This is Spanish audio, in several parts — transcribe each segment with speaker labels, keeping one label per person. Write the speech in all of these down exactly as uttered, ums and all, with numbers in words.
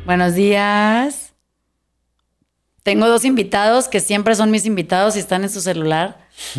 Speaker 1: Buenos días. Tengo dos invitados que siempre son mis invitados y están en su celular.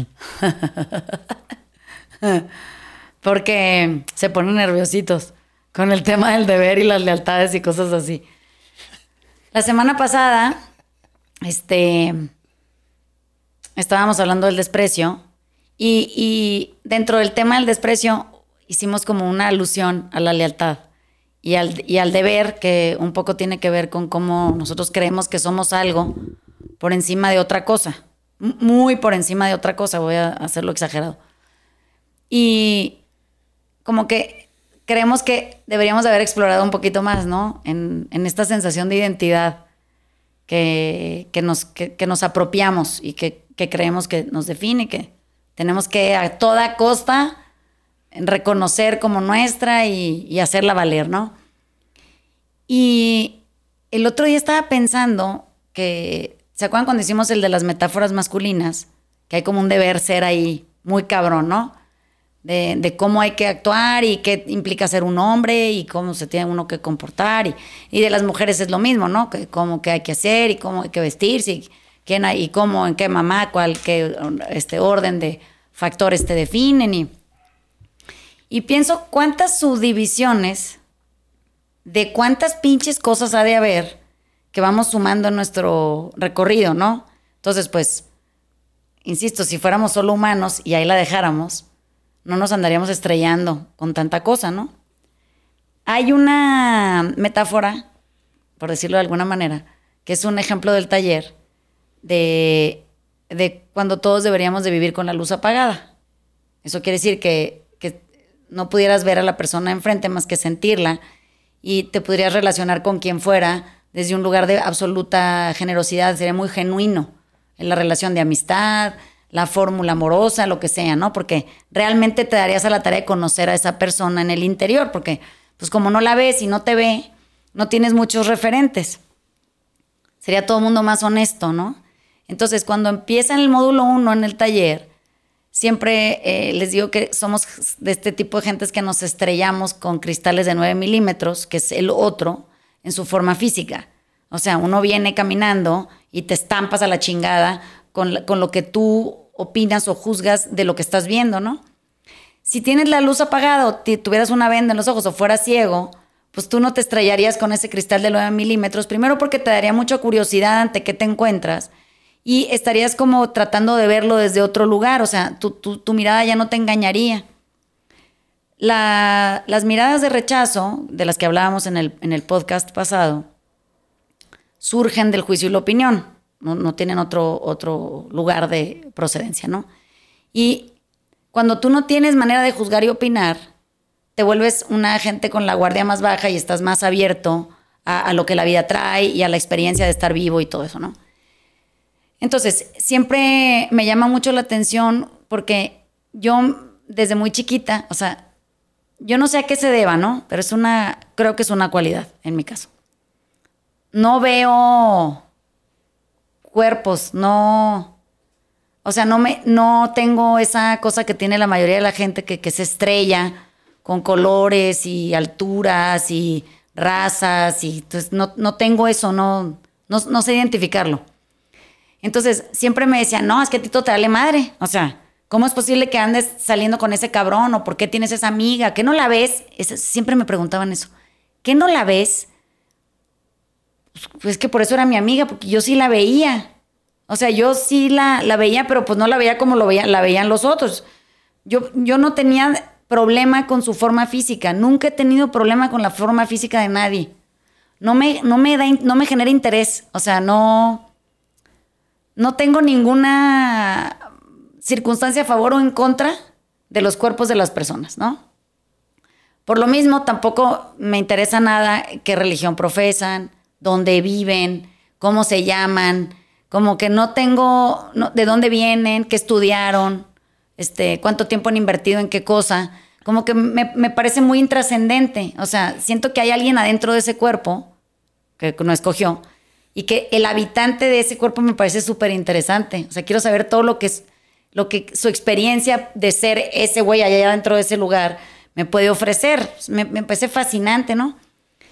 Speaker 1: Porque se ponen nerviositos con el tema del deber y las lealtades y cosas así. La semana pasada, este, estábamos hablando del desprecio y, y dentro del tema del desprecio hicimos como una alusión a la lealtad y al, y al deber, que un poco tiene que ver con cómo nosotros creemos que somos algo por encima de otra cosa. Muy por encima de otra cosa, voy a hacerlo exagerado. Y como que creemos que deberíamos de haber explorado un poquito más, ¿no? En, en esta sensación de identidad que, que, nos, que, que nos apropiamos y que, que creemos que nos define, que tenemos que a toda costa reconocer como nuestra y, y hacerla valer, ¿no? Y el otro día estaba pensando que, ¿se acuerdan cuando hicimos el de las metáforas masculinas? Que hay como un deber ser ahí muy cabrón, ¿no? De, de cómo hay que actuar y qué implica ser un hombre y cómo se tiene uno que comportar. Y, y de las mujeres es lo mismo, ¿no? Que cómo que hay que hacer y cómo hay que vestirse y, quién hay, y cómo, en qué mamá, cuál, qué este, orden de factores te definen. Y, y pienso cuántas subdivisiones de cuántas pinches cosas ha de haber que vamos sumando en nuestro recorrido, ¿no? Entonces, pues, insisto, si fuéramos solo humanos y ahí la dejáramos, no nos andaríamos estrellando con tanta cosa, ¿no? Hay una metáfora, por decirlo de alguna manera, que es un ejemplo del taller de, de cuando todos deberíamos de vivir con la luz apagada. Eso quiere decir que, que no pudieras ver a la persona enfrente más que sentirla y te podrías relacionar con quien fuera desde un lugar de absoluta generosidad. Sería muy genuino en la relación de amistad, la fórmula amorosa, lo que sea, ¿no? Porque realmente te darías a la tarea de conocer a esa persona en el interior, porque pues como no la ves y no te ve, no tienes muchos referentes. Sería todo el mundo más honesto, ¿no? Entonces, cuando empieza en el módulo uno en el taller, siempre eh, les digo que somos de este tipo de gentes que nos estrellamos con cristales de nueve milímetros, que es el otro, en su forma física. O sea, uno viene caminando y te estampas a la chingada con, con lo que tú opinas o juzgas de lo que estás viendo, ¿no? Si tienes la luz apagada o tuvieras una venda en los ojos o fueras ciego, pues tú no te estrellarías con ese cristal de nueve milímetros, primero porque te daría mucha curiosidad ante qué te encuentras y estarías como tratando de verlo desde otro lugar, o sea, tu, tu, tu mirada ya no te engañaría. La, las miradas de rechazo, de las que hablábamos en el, en el podcast pasado, surgen del juicio y la opinión. No, no tienen otro, otro lugar de procedencia, ¿no? Y cuando tú no tienes manera de juzgar y opinar, te vuelves una gente con la guardia más baja y estás más abierto a, a lo que la vida trae y a la experiencia de estar vivo y todo eso, ¿no? Entonces, siempre me llama mucho la atención porque yo desde muy chiquita, o sea, yo no sé a qué se deba, ¿no? Pero es una, creo que es una cualidad en mi caso. No veo cuerpos, no, o sea, no me, no tengo esa cosa que tiene la mayoría de la gente que, que se estrella con colores y alturas y razas y entonces no, no tengo eso, no, no, no sé identificarlo. Entonces siempre me decían, no, es que a ti todo te vale madre, o sea, ¿cómo es posible que andes saliendo con ese cabrón o por qué tienes esa amiga? ¿Qué no la ves? Es, siempre me preguntaban eso, ¿qué no la ves? Pues que por eso era mi amiga, porque yo sí la veía. O sea, yo sí la, la veía, pero pues no la veía como lo veía, la veían los otros. Yo, yo no tenía problema con su forma física. Nunca he tenido problema con la forma física de nadie. No me, no me, da, no me genera interés. O sea, no, no tengo ninguna circunstancia a favor o en contra de los cuerpos de las personas, ¿no? Por lo mismo, tampoco me interesa nada qué religión profesan, dónde viven, cómo se llaman, como que no tengo no, de dónde vienen, qué estudiaron, este, cuánto tiempo han invertido en qué cosa, como que me, me parece muy intrascendente, o sea, siento que hay alguien adentro de ese cuerpo que no escogió y que el habitante de ese cuerpo me parece súper interesante, o sea, quiero saber todo lo que es, lo que su experiencia de ser ese güey allá adentro de ese lugar me puede ofrecer, me, me parece fascinante, ¿no?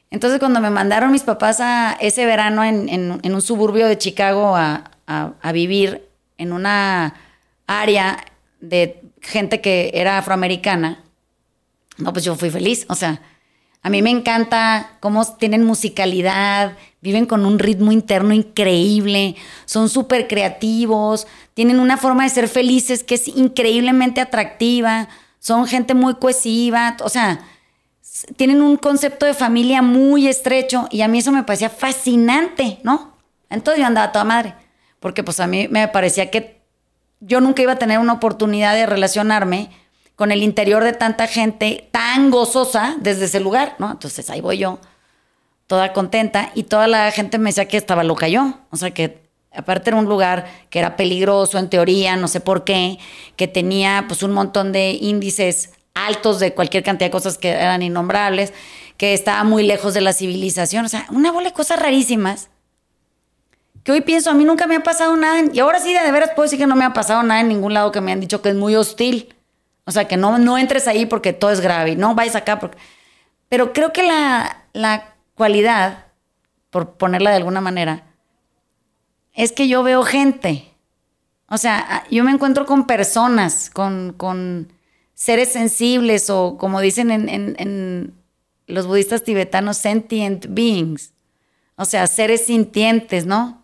Speaker 1: Entonces, cuando me mandaron mis papás a ese verano en, en, en un suburbio de Chicago a, a, a vivir en una área de gente que era afroamericana, no, pues yo fui feliz. O sea, a mí me encanta cómo tienen musicalidad, viven con un ritmo interno increíble, son súper creativos, tienen una forma de ser felices que es increíblemente atractiva, son gente muy cohesiva, o sea, tienen un concepto de familia muy estrecho y a mí eso me parecía fascinante, ¿no? Entonces yo andaba toda madre, porque pues a mí me parecía que yo nunca iba a tener una oportunidad de relacionarme con el interior de tanta gente tan gozosa desde ese lugar, ¿no? Entonces ahí voy yo, toda contenta, y toda la gente me decía que estaba loca yo, o sea que aparte era un lugar que era peligroso en teoría, no sé por qué, que tenía pues un montón de índices altos de cualquier cantidad de cosas que eran innombrables, que estaba muy lejos de la civilización, o sea, una bola de cosas rarísimas, que hoy pienso, a mí nunca me ha pasado nada, y ahora sí, de veras puedo decir que no me ha pasado nada en ningún lado que me han dicho que es muy hostil, o sea, que no, no entres ahí porque todo es grave, no vayas acá, porque... pero creo que la, la cualidad, por ponerla de alguna manera, es que yo veo gente, o sea, yo me encuentro con personas, con... con seres sensibles o como dicen en, en, en los budistas tibetanos, sentient beings, o sea, seres sintientes, ¿no?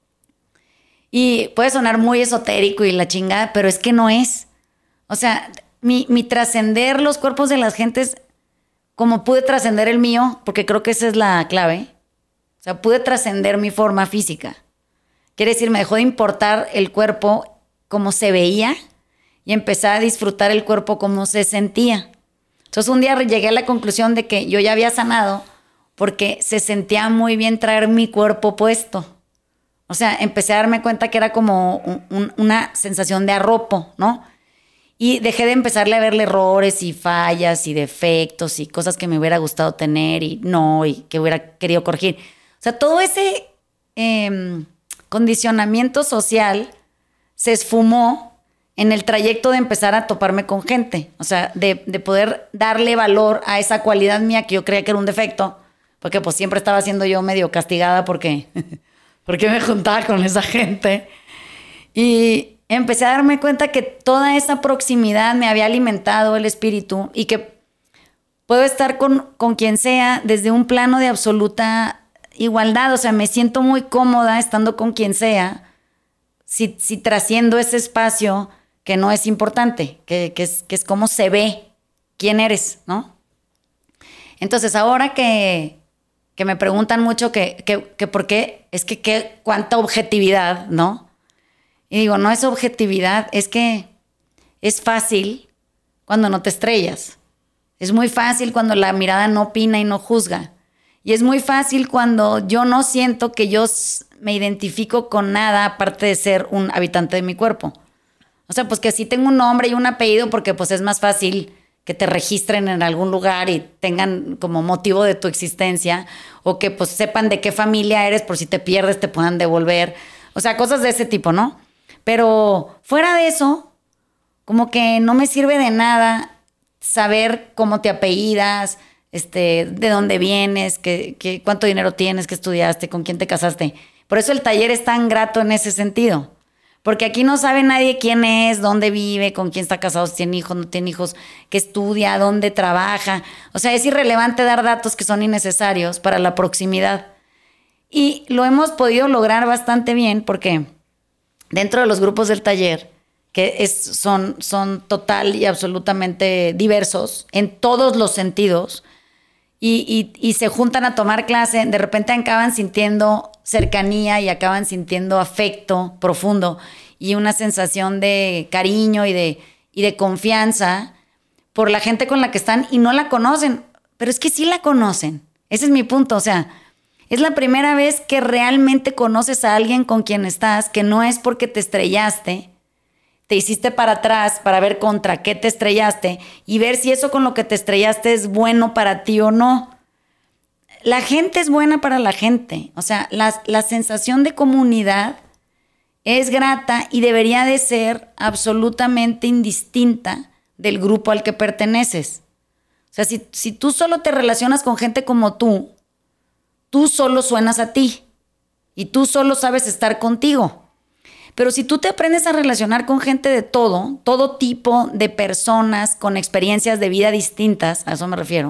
Speaker 1: Y puede sonar muy esotérico y la chingada, pero es que no es. O sea, mi, mi trascender los cuerpos de las gentes, como pude trascender el mío, porque creo que esa es la clave, o sea, pude trascender mi forma física. Quiere decir, me dejó de importar el cuerpo como se veía, y empecé a disfrutar el cuerpo como se sentía. Entonces un día llegué a la conclusión de que yo ya había sanado porque se sentía muy bien traer mi cuerpo puesto. O sea, empecé a darme cuenta que era como un, un, una sensación de arropo, ¿no? Y dejé de empezarle a verle errores y fallas y defectos y cosas que me hubiera gustado tener y no, y que hubiera querido corregir. O sea, todo ese eh, condicionamiento social se esfumó en el trayecto de empezar a toparme con gente, o sea, de, de poder darle valor a esa cualidad mía que yo creía que era un defecto, porque pues siempre estaba siendo yo medio castigada porque, porque me juntaba con esa gente. Y empecé a darme cuenta que toda esa proximidad me había alimentado el espíritu y que puedo estar con, con quien sea desde un plano de absoluta igualdad, o sea, me siento muy cómoda estando con quien sea, si, si trasciendo ese espacio que no es importante, que, que, es, que es cómo se ve quién eres, ¿no? Entonces, ahora que, que me preguntan mucho que, que, que por qué, es que, que cuánta objetividad, ¿no? Y digo, no es objetividad, es que es fácil cuando no te estrellas. Es muy fácil cuando la mirada no opina y no juzga. Y es muy fácil cuando yo no siento que yo me identifico con nada aparte de ser un habitante de mi cuerpo. O sea, pues que sí tengo un nombre y un apellido porque pues es más fácil que te registren en algún lugar y tengan como motivo de tu existencia, o que pues sepan de qué familia eres por si te pierdes te puedan devolver. O sea, cosas de ese tipo, ¿no? Pero fuera de eso, como que no me sirve de nada saber cómo te apellidas, este, de dónde vienes, que, que, cuánto dinero tienes, qué estudiaste, con quién te casaste. Por eso el taller es tan grato en ese sentido. Porque aquí no sabe nadie quién es, dónde vive, con quién está casado, si tiene hijos, no tiene hijos, qué estudia, dónde trabaja. O sea, es irrelevante dar datos que son innecesarios para la proximidad. Y lo hemos podido lograr bastante bien porque dentro de los grupos del taller, que es, son, son total y absolutamente diversos en todos los sentidos, y, y, y se juntan a tomar clase, de repente acaban sintiendo cercanía y acaban sintiendo afecto profundo y una sensación de cariño y de, y de confianza por la gente con la que están y no la conocen, pero es que sí la conocen. Ese es mi punto, o sea, es la primera vez que realmente conoces a alguien con quien estás, que no es porque te estrellaste, te hiciste para atrás para ver contra qué te estrellaste y ver si eso con lo que te estrellaste es bueno para ti o no. La gente es buena para la gente. O sea, la, la sensación de comunidad es grata y debería de ser absolutamente indistinta del grupo al que perteneces. O sea, si, si tú solo te relacionas con gente como tú, tú solo suenas a ti y tú solo sabes estar contigo. Pero si tú te aprendes a relacionar con gente de todo, todo tipo de personas con experiencias de vida distintas, a eso me refiero,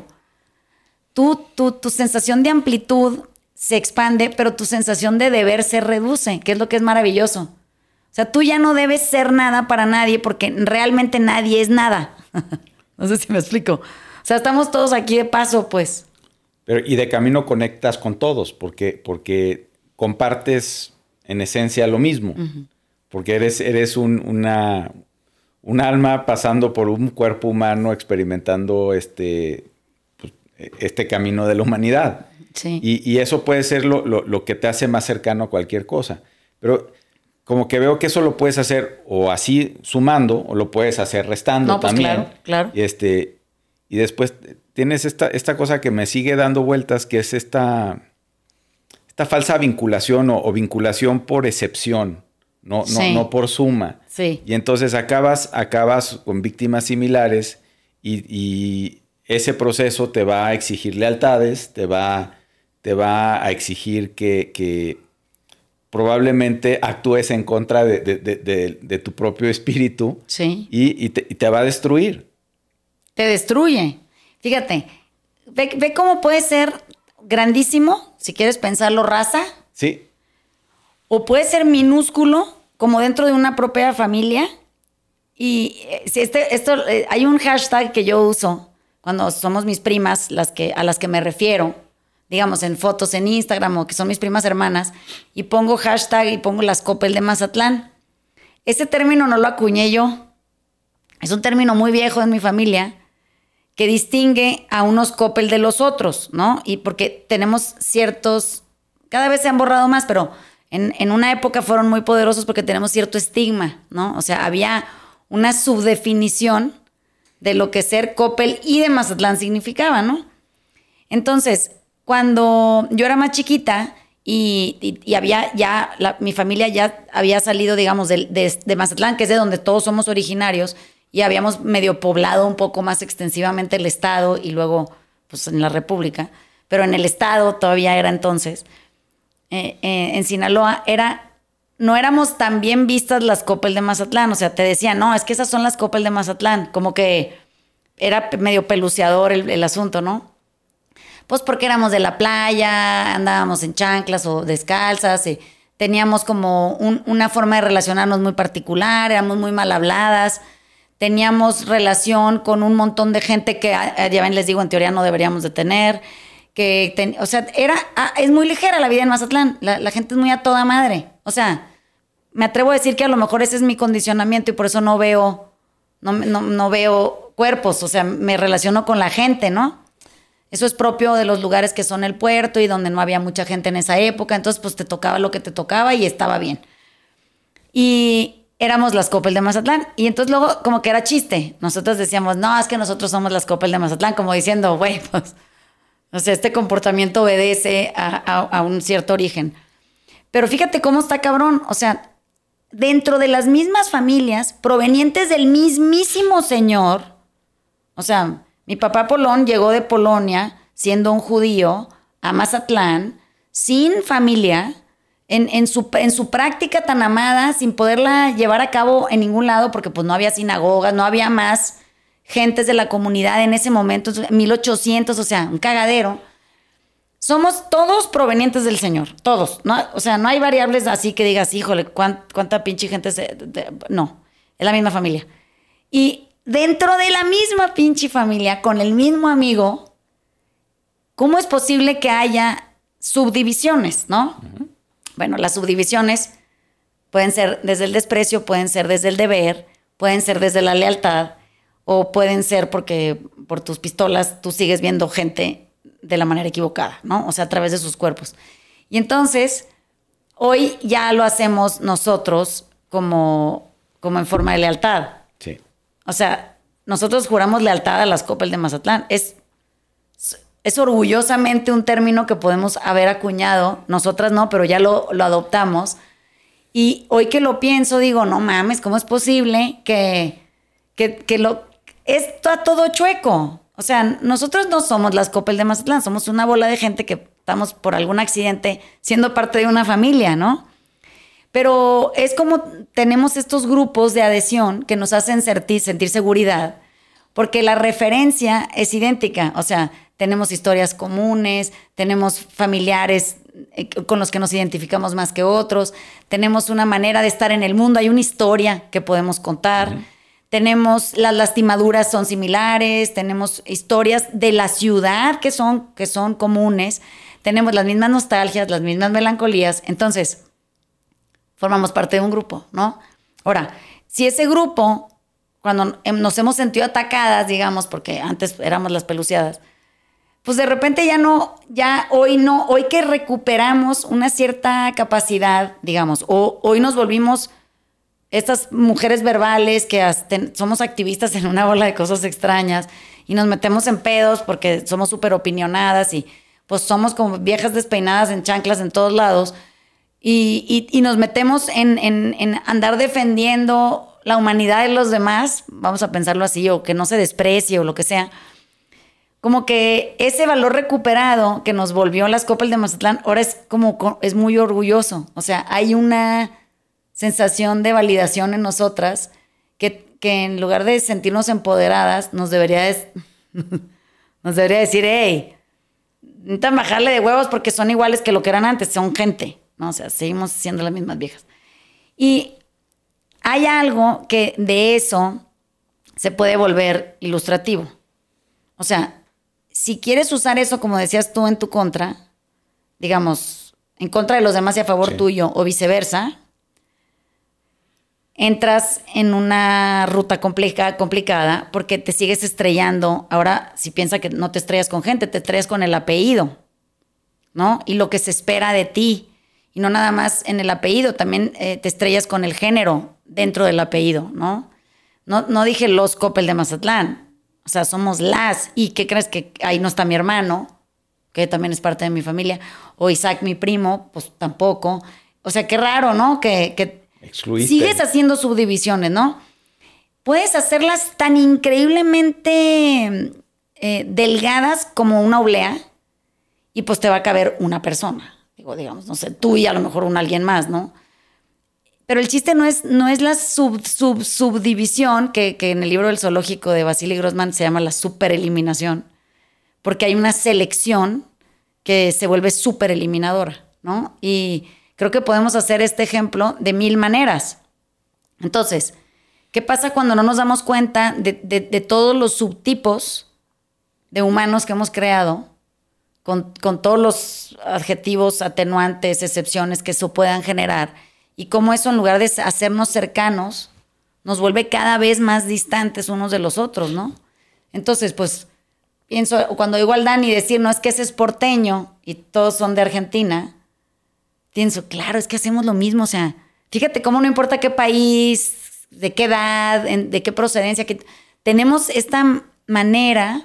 Speaker 1: tú, tú, tu sensación de amplitud se expande, pero tu sensación de deber se reduce, que es lo que es maravilloso. O sea, tú ya no debes ser nada para nadie porque realmente nadie es nada. No sé si me explico. O sea, estamos todos aquí de paso, pues.
Speaker 2: Pero, y de camino conectas con todos porque, porque compartes en esencia lo mismo. Uh-huh. Porque eres, eres un, una, un alma pasando por un cuerpo humano experimentando este, pues, este camino de la humanidad.
Speaker 1: Sí.
Speaker 2: Y, y eso puede ser lo, lo, lo que te hace más cercano a cualquier cosa. Pero como que veo que eso lo puedes hacer o así sumando o lo puedes hacer restando
Speaker 1: no, pues
Speaker 2: también.
Speaker 1: Claro, claro.
Speaker 2: Y, este, y después tienes esta, esta cosa que me sigue dando vueltas, que es esta, esta falsa vinculación o, o vinculación por excepción. No, no, sí. no por suma.
Speaker 1: Sí.
Speaker 2: Y entonces acabas, acabas con víctimas similares y, y ese proceso te va a exigir lealtades, te va, te va a exigir que, que probablemente actúes en contra de, de, de, de, de tu propio espíritu.
Speaker 1: Sí.
Speaker 2: y, y, te, y te va a destruir.
Speaker 1: Te destruye. Fíjate, ve, ve cómo puede ser grandísimo, si quieres pensarlo, raza.
Speaker 2: Sí.
Speaker 1: O puede ser minúsculo, como dentro de una propia familia. Y si este, esto, eh, hay un hashtag que yo uso cuando somos mis primas, las que, a las que me refiero, digamos, en fotos en Instagram o que son mis primas hermanas, y pongo hashtag y pongo las Coppel de Mazatlán. Ese término no lo acuñé yo. Es un término muy viejo en mi familia que distingue a unos Coppel de los otros, ¿no? Y porque tenemos ciertos... Cada vez se han borrado más, pero... En, en una época fueron muy poderosos porque tenemos cierto estigma, ¿no? O sea, había una subdefinición de lo que ser Coppel y de Mazatlán significaba, ¿no? Entonces, cuando yo era más chiquita y, y, y había ya, la, mi familia ya había salido, digamos, de, de, de Mazatlán, que es de donde todos somos originarios, y habíamos medio poblado un poco más extensivamente el estado y luego, pues, en la República, pero en el estado todavía era entonces... Eh, eh, en Sinaloa era, no éramos tan bien vistas las Coppel de Mazatlán, o sea, te decían, no, es que esas son las Coppel de Mazatlán, como que era medio peluceador el, el asunto, ¿no? Pues porque éramos de la playa, andábamos en chanclas o descalzas, y teníamos como un, una forma de relacionarnos muy particular, éramos muy mal habladas, teníamos relación con un montón de gente que, ya ven, les digo, en teoría no deberíamos de tener. Que ten, o sea, era, ah, es muy ligera la vida en Mazatlán. La, la gente es muy a toda madre. O sea, me atrevo a decir que a lo mejor ese es mi condicionamiento y por eso no veo, no, no, no veo cuerpos. O sea, me relaciono con la gente, ¿no? Eso es propio de los lugares que son el puerto y donde no había mucha gente en esa época. Entonces, pues te tocaba lo que te tocaba y estaba bien. Y éramos las Coppel de Mazatlán. Y entonces luego como que era chiste. Nosotros decíamos, no, es que nosotros somos las Coppel de Mazatlán. Como diciendo, güey, pues... O sea, este comportamiento obedece a, a, a un cierto origen. Pero fíjate cómo está cabrón. O sea, dentro de las mismas familias, provenientes del mismísimo señor. O sea, mi papá Polón llegó de Polonia, siendo un judío, a Mazatlán, sin familia, en, en, su, en su práctica tan amada, sin poderla llevar a cabo en ningún lado, porque pues no había sinagogas, no había más... gentes de la comunidad en ese momento, mil ochocientos, o sea, un cagadero. Somos todos provenientes del Señor, todos. ¿No? O sea, no hay variables así que digas, híjole, ¿cuánta, cuánta pinche gente se...? De, no, es la misma familia. Y dentro de la misma pinche familia, con el mismo amigo, ¿cómo es posible que haya subdivisiones, no? Uh-huh. Bueno, las subdivisiones pueden ser desde el desprecio, pueden ser desde el deber, pueden ser desde la lealtad, o pueden ser porque por tus pistolas tú sigues viendo gente de la manera equivocada, ¿no? O sea, a través de sus cuerpos. Y entonces, hoy ya lo hacemos nosotros como, como en forma de lealtad.
Speaker 2: Sí.
Speaker 1: O sea, nosotros juramos lealtad a las Coppel de Mazatlán. Es, es orgullosamente un término que podemos haber acuñado. Nosotras no, pero ya lo, lo adoptamos. Y hoy que lo pienso, digo, no mames, ¿cómo es posible que, que, que lo... Está todo chueco. O sea, nosotros no somos las Coppel de Mazatlán, somos una bola de gente que estamos por algún accidente siendo parte de una familia, ¿no? Pero es como tenemos estos grupos de adhesión que nos hacen sentir, sentir seguridad, porque la referencia es idéntica. O sea, tenemos historias comunes, tenemos familiares con los que nos identificamos más que otros, tenemos una manera de estar en el mundo, hay una historia que podemos contar. Uh-huh. Tenemos, las lastimaduras son similares, tenemos historias de la ciudad que son, que son comunes, tenemos las mismas nostalgias, las mismas melancolías. Entonces, formamos parte de un grupo, ¿no? Ahora, si ese grupo, cuando nos hemos sentido atacadas, digamos, porque antes éramos las peluciadas, pues de repente ya no, ya hoy no, hoy que recuperamos una cierta capacidad, digamos, o hoy nos volvimos estas mujeres verbales que hasta somos activistas en una bola de cosas extrañas y nos metemos en pedos porque somos súper opinionadas y pues somos como viejas despeinadas en chanclas en todos lados y, y, y nos metemos en, en, en andar defendiendo la humanidad de los demás, vamos a pensarlo así, o que no se desprecie o lo que sea. Como que ese valor recuperado que nos volvió las Coppel de Mazatlán ahora es como, es muy orgulloso. O sea, hay una sensación de validación en nosotras que, que en lugar de sentirnos empoderadas nos debería, de, nos debería decir, hey, necesitan bajarle de huevos porque son iguales que lo que eran antes, son gente, ¿no? O sea, seguimos siendo las mismas viejas. Y hay algo que de eso se puede volver ilustrativo. O sea, si quieres usar eso, como decías tú, en tu contra, digamos, en contra de los demás y a favor sí. tuyo, o viceversa, entras en una ruta complica, complicada porque te sigues estrellando. Ahora, si piensas que no te estrellas con gente, te estrellas con el apellido, ¿no? Y lo que se espera de ti. Y no nada más en el apellido, también eh, te estrellas con el género dentro del apellido, ¿no? No, no dije los Coppel de Mazatlán. O sea, somos las. ¿Y qué crees? Que ahí no está mi hermano, que también es parte de mi familia. O Isaac, mi primo, pues tampoco. O sea, qué raro, ¿no? Que... que
Speaker 2: Excluiste.
Speaker 1: Sigues haciendo subdivisiones, ¿no? Puedes hacerlas tan increíblemente eh, delgadas como una oblea y pues te va a caber una persona. Digo, digamos, no sé, tú y a lo mejor un alguien más, ¿no? Pero el chiste no es, no es la sub, sub, subdivisión que, que en el libro del zoológico de Vasily Grossman se llama la supereliminación, porque hay una selección que se vuelve supereliminadora, ¿no? Y creo que podemos hacer este ejemplo de mil maneras. Entonces, ¿qué pasa cuando no nos damos cuenta de, de, de todos los subtipos de humanos que hemos creado, con, con todos los adjetivos, atenuantes, excepciones que eso puedan generar, y cómo eso, en lugar de hacernos cercanos, nos vuelve cada vez más distantes unos de los otros, ¿no? Entonces, pues, pienso, cuando digo al Dani decir, no, es que ese es porteño y todos son de Argentina, pienso, claro, es que hacemos lo mismo. O sea, fíjate cómo no importa qué país, de qué edad, de qué procedencia, que tenemos esta manera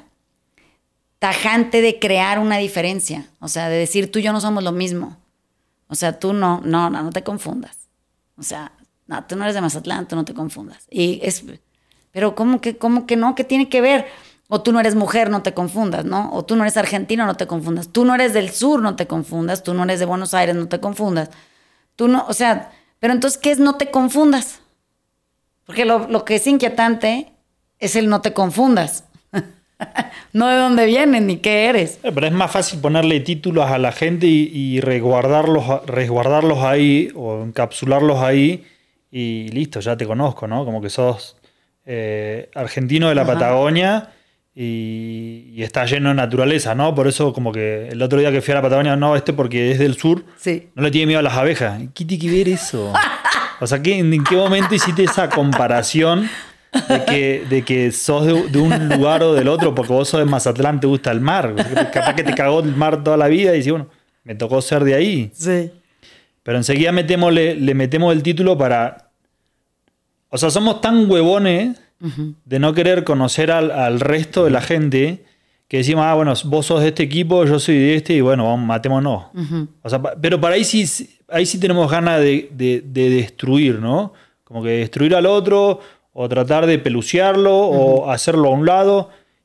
Speaker 1: tajante de crear una diferencia. O sea, de decir, tú y yo no somos lo mismo. O sea, tú no, no, no, no te confundas. O sea, no, tú no eres de Mazatlán, tú no te confundas. Y es, pero ¿cómo que, cómo que no? ¿Qué tiene que ver? O tú no eres mujer, no te confundas, ¿no? O tú no eres argentino, no te confundas. Tú no eres del sur, no te confundas. Tú no eres de Buenos Aires, no te confundas. Tú no, o sea, pero entonces, ¿qué es no te confundas? Porque lo, lo que es inquietante es el no te confundas. No de dónde vienes ni qué eres.
Speaker 3: Pero es más fácil ponerle títulos a la gente y, y resguardarlos, resguardarlos ahí o encapsularlos ahí y listo, ya te conozco, ¿no? Como que sos eh, argentino de la Ajá. Patagonia y, y está lleno de naturaleza, ¿no? Por eso como que el otro día que fui a la Patagonia, no, este porque es del sur,
Speaker 1: sí.
Speaker 3: no le tiene miedo a las abejas. ¿Qué tiene que ver eso? O sea, ¿qué, ¿en qué momento hiciste esa comparación de que, de que sos de, de un lugar o del otro porque vos sos de Mazatlán, te gusta el mar? Capaz que te cagó el mar toda la vida y dices, bueno, me tocó ser de ahí.
Speaker 1: Sí.
Speaker 3: Pero enseguida metemos, le, le metemos el título para... O sea, somos tan huevones uh-huh. de no querer conocer al, al resto de la gente que decimos, ah, bueno, vos sos de este equipo, yo soy de este y bueno, vamos, matémonos. Uh-huh. O sea, pero para ahí sí, ahí sí tenemos ganas de, de, de destruir, ¿no? Como que destruir al otro o tratar de peluciarlo uh-huh. o hacerlo a un lado.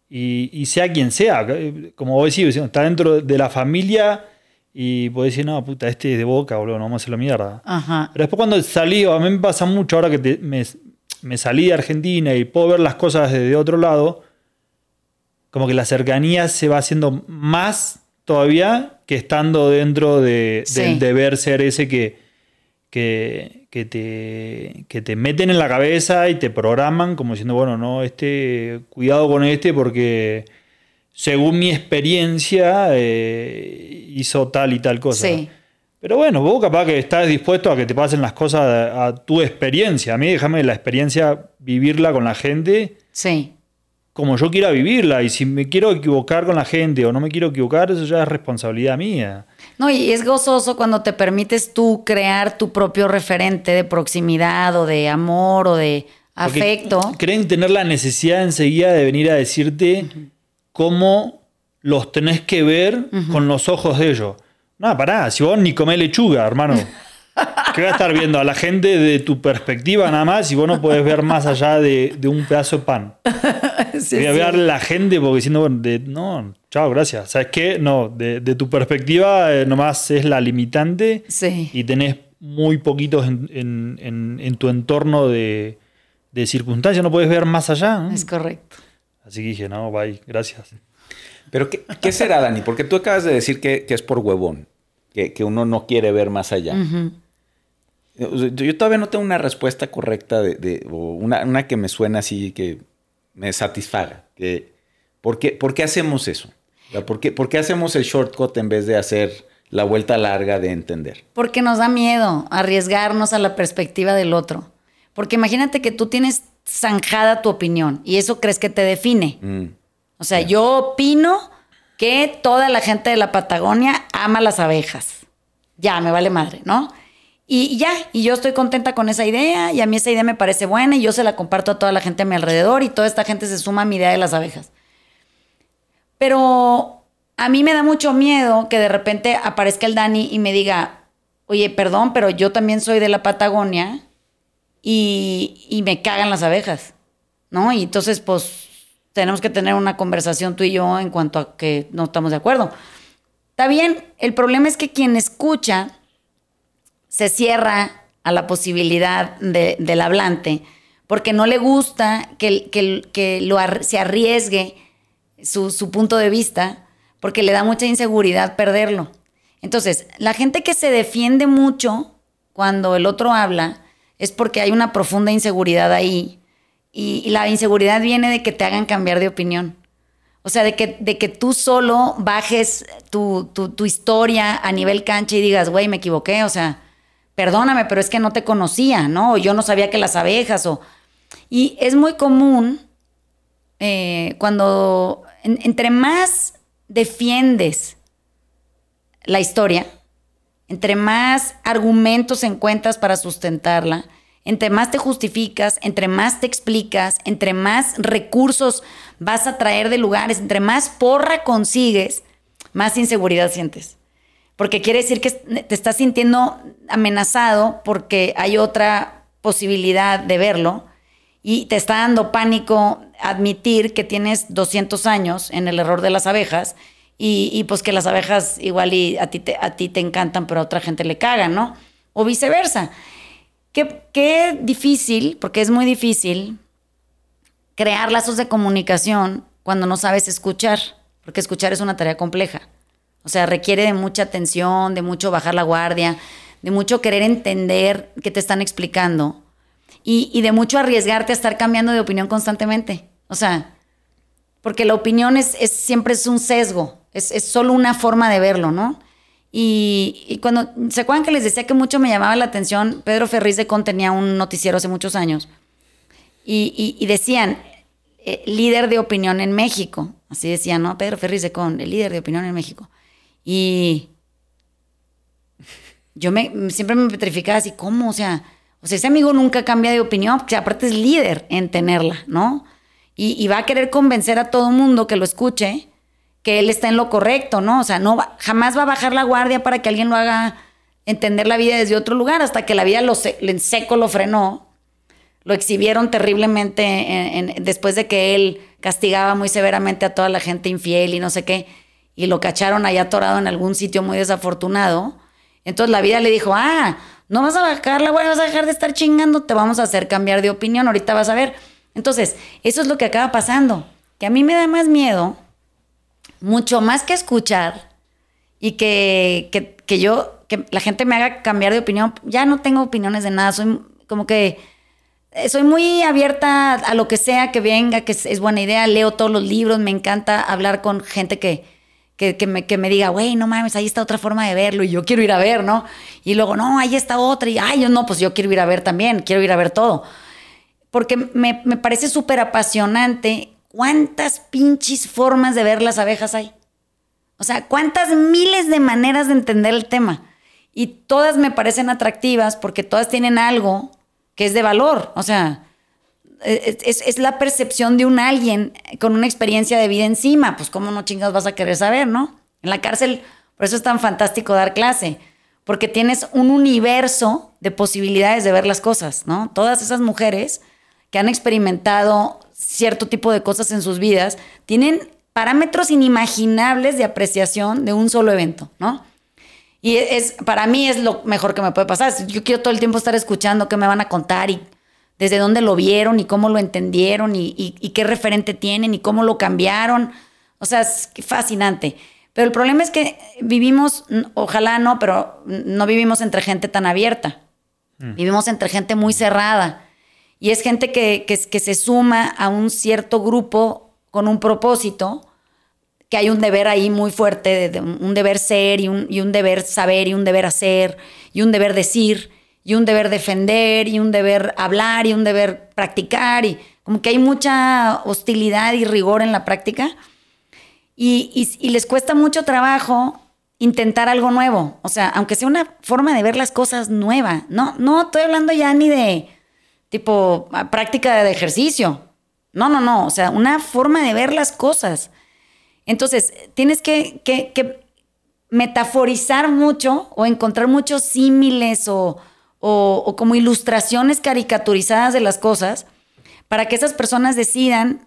Speaker 3: y, y sea quien sea. Como vos decís, está dentro de la familia y podés decir, no, puta, este es de Boca, boludo, no vamos a hacerlo mierda.
Speaker 1: Ajá.
Speaker 3: Pero después cuando salí, a mí me pasa mucho ahora que te, me, me salí de Argentina y puedo ver las cosas desde otro lado, como que la cercanía se va haciendo más todavía que estando dentro de,
Speaker 1: Sí.
Speaker 3: del deber ser ese que, que, que, te, que te meten en la cabeza y te programan como diciendo, bueno, no, este, cuidado con este porque según mi experiencia eh, hizo tal y tal cosa.
Speaker 1: Sí.
Speaker 3: Pero bueno, vos capaz que estás dispuesto a que te pasen las cosas a, a tu experiencia. A mí déjame la experiencia vivirla con la gente
Speaker 1: Sí.
Speaker 3: como yo quiera vivirla. Y si me quiero equivocar con la gente o no me quiero equivocar, eso ya es responsabilidad mía.
Speaker 1: No, y es gozoso cuando te permites tú crear tu propio referente de proximidad o de amor o de
Speaker 3: Porque
Speaker 1: afecto.
Speaker 3: creen tener la necesidad enseguida de venir a decirte uh-huh. cómo los tenés que ver uh-huh. con los ojos de ellos. No, pará, si vos ni comés lechuga, hermano. ¿Qué vas a estar viendo? A la gente de tu perspectiva nada más y vos no podés ver más allá de, de un pedazo de pan. Sí, voy a ver a la gente porque diciendo, bueno, de, no, chao, gracias. ¿Sabes qué? No, de, de tu perspectiva eh, nomás es la limitante
Speaker 1: sí.
Speaker 3: y tenés muy poquitos en, en, en, en tu entorno de, de circunstancias, no puedes ver más allá, ¿no?
Speaker 1: Es correcto.
Speaker 3: Así que dije, no, bye, gracias.
Speaker 2: Pero ¿qué, qué será, Dani? Porque tú acabas de decir que, que es por huevón, que, que uno no quiere ver más allá. Uh-huh. Yo todavía no tengo una respuesta correcta de, de, o una, una que me suena así, que me satisfaga. Que, ¿por, qué, ¿Por qué hacemos eso? ¿Por qué, ¿Por qué hacemos el shortcut en vez de hacer la vuelta larga de entender?
Speaker 1: Porque nos da miedo arriesgarnos a la perspectiva del otro. Porque imagínate que tú tienes zanjada tu opinión y eso crees que te define. Mm. O sea, yeah. yo opino que toda la gente de la Patagonia ama las abejas. Ya, me vale madre, ¿no? Y ya, y yo estoy contenta con esa idea y a mí esa idea me parece buena y yo se la comparto a toda la gente a mi alrededor y toda esta gente se suma a mi idea de las abejas. Pero a mí me da mucho miedo que de repente aparezca el Dani y me diga, oye, perdón, pero yo también soy de la Patagonia y, y me cagan las abejas, ¿no? Y entonces, pues, tenemos que tener una conversación tú y yo en cuanto a que no estamos de acuerdo. Está bien, el problema es que quien escucha se cierra a la posibilidad de, del hablante porque no le gusta que, que, que lo, se arriesgue su, su punto de vista porque le da mucha inseguridad perderlo. Entonces, la gente que se defiende mucho cuando el otro habla es porque hay una profunda inseguridad ahí y, y la inseguridad viene de que te hagan cambiar de opinión. O sea, de que, de que tú solo bajes tu, tu, tu historia a nivel cancha y digas, güey, me equivoqué, o sea, perdóname, pero es que no te conocía, ¿no? O yo no sabía que las abejas o... Y es muy común eh, cuando... En, entre más defiendes la historia, entre más argumentos encuentras para sustentarla, entre más te justificas, entre más te explicas, entre más recursos vas a traer de lugares, entre más porra consigues, más inseguridad sientes. Porque quiere decir que te estás sintiendo amenazado porque hay otra posibilidad de verlo y te está dando pánico admitir que tienes doscientos años en el error de las abejas y, y pues que las abejas igual y a ti, te, a ti te encantan pero a otra gente le cagan, ¿no? O viceversa. Qué, qué difícil, porque es muy difícil crear lazos de comunicación cuando no sabes escuchar, porque escuchar es una tarea compleja. O sea, requiere de mucha atención, de mucho bajar la guardia, de mucho querer entender qué te están explicando y, y de mucho arriesgarte a estar cambiando de opinión constantemente. O sea, porque la opinión es, es siempre es un sesgo, es, es solo una forma de verlo, ¿no? Y, y cuando, ¿se acuerdan que les decía que mucho me llamaba la atención? Pedro Ferriz de Con tenía un noticiero hace muchos años y, y, y decían, eh, líder de opinión en México. Así decían, ¿no? Pedro Ferriz de Con, el líder de opinión en México. Y yo me, siempre me petrificaba así, ¿cómo? O sea, o sea, ese amigo nunca cambia de opinión, porque aparte es líder en tenerla, ¿no? Y, y va a querer convencer a todo mundo que lo escuche, que él está en lo correcto, ¿no? O sea, no va, jamás va a bajar la guardia para que alguien lo haga entender la vida desde otro lugar, hasta que la vida lo se, en seco lo frenó, lo exhibieron terriblemente en, en, después de que él castigaba muy severamente a toda la gente infiel y no sé qué, y lo cacharon allá atorado en algún sitio muy desafortunado. Entonces la vida le dijo, ah, no vas a bajar la güey, vas a dejar de estar chingando, te vamos a hacer cambiar de opinión, ahorita vas a ver. Entonces, eso es lo que acaba pasando, que a mí me da más miedo, mucho más que escuchar y que, que, que yo, que la gente me haga cambiar de opinión. Ya no tengo opiniones de nada, soy como que, soy muy abierta a lo que sea que venga, que es, es buena idea, leo todos los libros, me encanta hablar con gente que, que, que, me, que me diga, güey, no mames, ahí está otra forma de verlo y yo quiero ir a ver, ¿no? Y luego, no, ahí está otra y, ay, yo no, pues yo quiero ir a ver también, quiero ir a ver todo. Porque me, me parece súper apasionante cuántas pinches formas de ver las abejas hay. O sea, cuántas miles de maneras de entender el tema. Y todas me parecen atractivas porque todas tienen algo que es de valor. O sea, es, es la percepción de un alguien con una experiencia de vida encima. Pues cómo no chingados vas a querer saber, ¿no? En la cárcel, por eso es tan fantástico dar clase. Porque tienes un universo de posibilidades de ver las cosas, ¿no? Todas esas mujeres que han experimentado cierto tipo de cosas en sus vidas tienen parámetros inimaginables de apreciación de un solo evento, ¿no? Y es, para mí es lo mejor que me puede pasar. Yo quiero todo el tiempo estar escuchando qué me van a contar y desde dónde lo vieron y cómo lo entendieron y, y, y qué referente tienen y cómo lo cambiaron. O sea, es fascinante. Pero el problema es que vivimos, ojalá no, pero no vivimos entre gente tan abierta. Mm. Vivimos entre gente muy cerrada. Y es gente que, que, que se suma a un cierto grupo con un propósito, que hay un deber ahí muy fuerte, de, de, un deber ser y un, y un deber saber y un deber hacer y un deber decir y un deber defender y un deber hablar y un deber practicar. Y como que hay mucha hostilidad y rigor en la práctica. Y, y, y les cuesta mucho trabajo intentar algo nuevo. O sea, aunque sea una forma de ver las cosas nueva. No, no estoy hablando ya ni de tipo práctica de ejercicio. No, no, no. O sea, una forma de ver las cosas. Entonces, tienes que, que, que metaforizar mucho o encontrar muchos símiles o, o, o como ilustraciones caricaturizadas de las cosas para que esas personas decidan,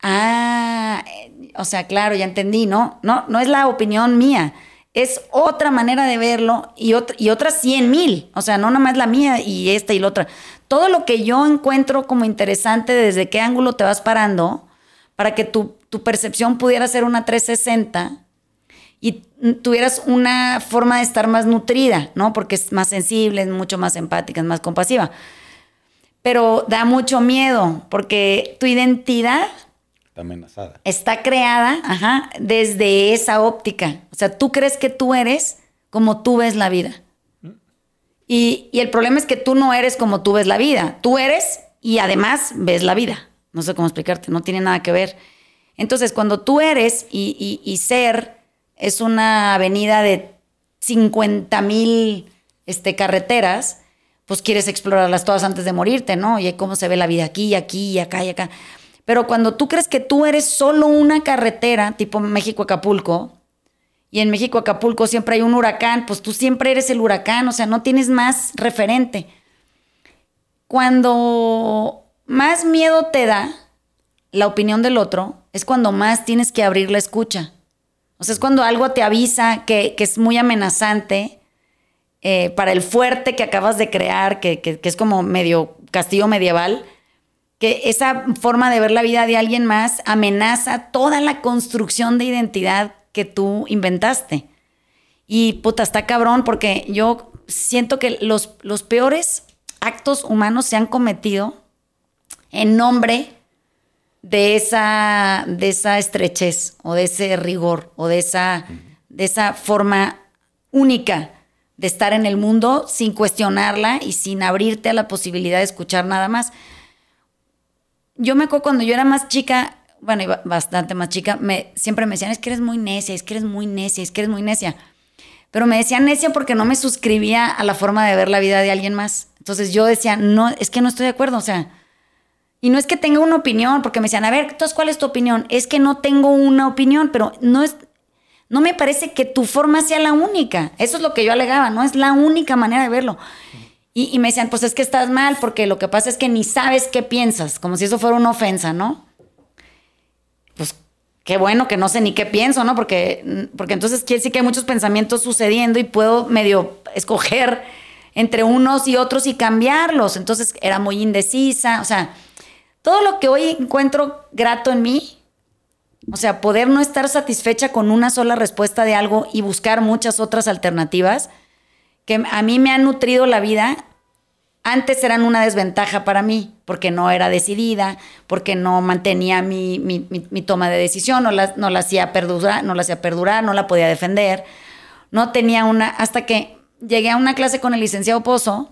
Speaker 1: ah, o sea, claro, ya entendí, ¿no? No, no es la opinión mía. Es otra manera de verlo y, otra, y otras cien mil. O sea, no nomás la mía y esta y la otra. Todo lo que yo encuentro como interesante, desde qué ángulo te vas parando, para que tu, tu percepción pudiera ser una trescientos sesenta y tuvieras una forma de estar más nutrida, ¿no? Porque es más sensible, es mucho más empática, es más compasiva. Pero da mucho miedo, porque tu identidad
Speaker 2: está amenazada.
Speaker 1: Está creada, ajá, desde esa óptica. O sea, tú crees que tú eres como tú ves la vida. Y, y el problema es que tú no eres como tú ves la vida. Tú eres y además ves la vida. No sé cómo explicarte, no tiene nada que ver. Entonces, cuando tú eres y, y, y ser es una avenida de cincuenta mil este, carreteras, pues quieres explorarlas todas antes de morirte, ¿no? Y cómo se ve la vida aquí, aquí, y acá y acá. Pero cuando tú crees que tú eres solo una carretera, tipo México-Acapulco, y en México-Acapulco siempre hay un huracán, pues tú siempre eres el huracán, o sea, no tienes más referente. Cuando más miedo te da la opinión del otro, es cuando más tienes que abrir la escucha. O sea, es cuando algo te avisa que, que es muy amenazante eh, para el fuerte que acabas de crear, que, que, que es como medio castillo medieval, que esa forma de ver la vida de alguien más amenaza toda la construcción de identidad que tú inventaste. Y puta, está cabrón, porque yo siento que los, los peores actos humanos se han cometido en nombre de esa, de esa estrechez o de ese rigor o de esa, de esa forma única de estar en el mundo sin cuestionarla y sin abrirte a la posibilidad de escuchar nada más. Yo me acuerdo cuando yo era más chica, bueno, iba bastante más chica, me, siempre me decían, es que eres muy necia, es que eres muy necia, es que eres muy necia. Pero me decían necia porque no me suscribía a la forma de ver la vida de alguien más. Entonces yo decía, no, es que no estoy de acuerdo, o sea, y no es que tenga una opinión, porque me decían, a ver, entonces, ¿cuál es tu opinión? Es que no tengo una opinión, pero no es, no me parece que tu forma sea la única. Eso es lo que yo alegaba, no es la única manera de verlo. Y, y me decían, pues es que estás mal, porque lo que pasa es que ni sabes qué piensas, como si eso fuera una ofensa, ¿no? qué bueno que no sé ni qué pienso, ¿no? Porque, porque entonces quiere decir que hay muchos pensamientos sucediendo y puedo medio escoger entre unos y otros y cambiarlos. Entonces era muy indecisa. O sea, todo lo que hoy encuentro grato en mí, o sea, poder no estar satisfecha con una sola respuesta de algo y buscar muchas otras alternativas que a mí me han nutrido la vida. Antes eran una desventaja para mí, porque no era decidida, porque no mantenía mi, mi, mi, mi toma de decisión, no la, no la hacía perdurar, no la hacía perdurar, no la podía defender. No tenía una... Hasta que llegué a una clase con el licenciado Pozo